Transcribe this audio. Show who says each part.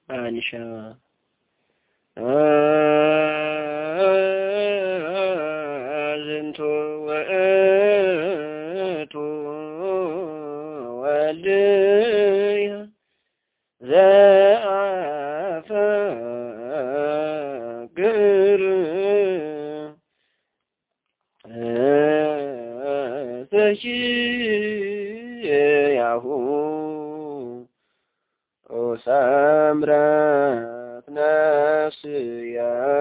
Speaker 1: አንሻ ዝንቶ ወእቱ ወልድየ ዘአፈቅር ተሽያሁ ኦሳምራት ነፍስያ